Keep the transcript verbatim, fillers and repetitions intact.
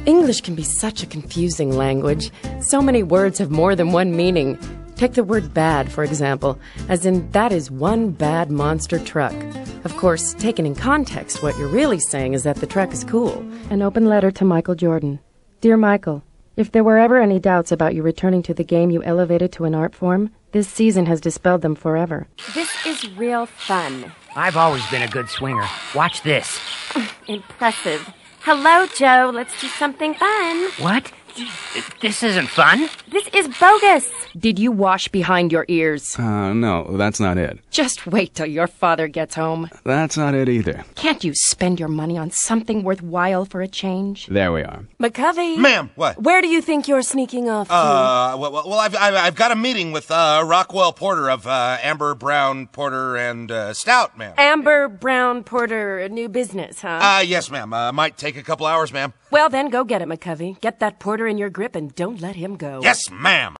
English can be such a confusing language. So many words have more than one meaning. Take the word bad, for example, as in that is one bad monster truck. Of course, taken in context, what you're really saying is that the truck is cool. An open letter to Michael Jordan. Dear Michael, if there were ever any doubts about you returning to the game you elevated to an art form, this season has dispelled them forever. This is real fun. I've always been a good swinger. Watch this. Impressive. Hello, Joe. Let's do something fun. What? This isn't fun? This is bogus. Did you wash behind your ears? Uh, no, that's not it. Just wait till your father gets home. That's not it either. Can't you spend your money on something worthwhile for a change? There we are. McCovey. Ma'am, what? Where do you think you're sneaking off to? Uh, well, well I've, I've, I've got a meeting with, uh, Rockwell Porter of, uh, Amber, Brown, Porter, and, uh, Stout, ma'am. Amber, Brown, Porter, a new business, huh? Uh, yes, ma'am. Uh, might take a couple hours, ma'am. Well, then go get it, McCovey. Get that Porter in your grip and don't let him go. Yes, ma'am.